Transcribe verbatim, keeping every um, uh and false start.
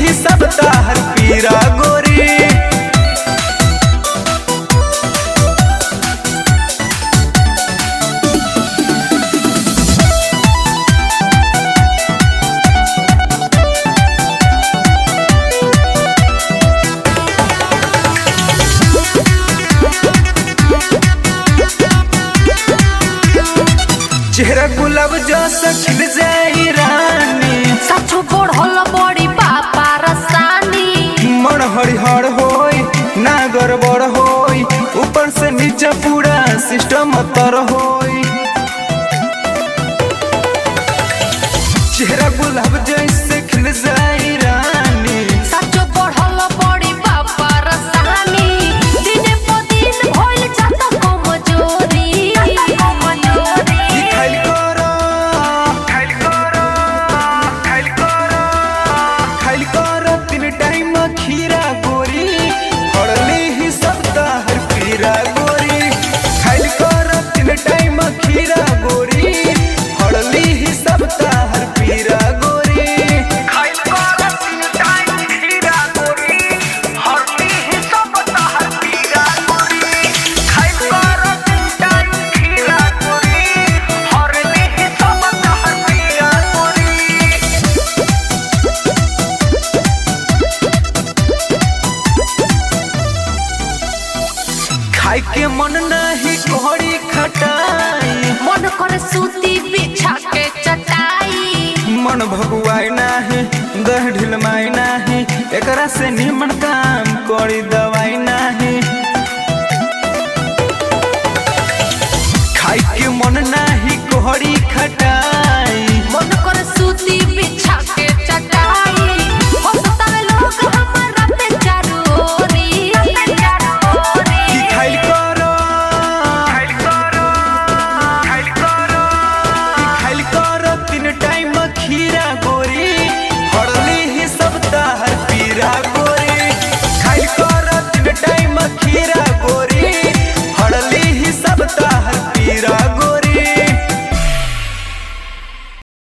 ही सब ताहर पीरा गोरी। चेहरा गुलाब जैसा खिल जाई रानी, सचो बढ़ल बड़ी पापा रसानी। मन हरिहर होई ना गड़बड़ होई, ऊपर से नीचे पूरा सिस्टम तर होई। चेहरा गुलाब जैसे खिल जाई रानी, सचो बढ़ल बड़ी पापा रसानी। दिने प दिन भइल जात कमजोरी। खाइल करो खाइल करो खाइल करो खाइल करो तीन टाइम खीरा गोरी, हड़ली ही सब ताहर पीरा गोरी। खाइल करो तीन टाइम खीरा गोरी, हड़ली ही सब ताहर पीरा गोरी। खाइल करो तीन टाइम खीरा गोरी, हड़ली ही सब ताहर पीरा गोरी। खाइल करो तीन टाइम खीरा गोरी, हड़ली ही सब ताहर पीरा गोरी। खाई के मन नहीं कोहड़ी खटाई, मन करे सूती बिछा के चटाई। मन भगुआई नाही दह ढिलमाई नाही, एकरा से निमन काम करी दवाई नाही। खाई के मन नाही कोहड़ी खटाई, मन करे सूती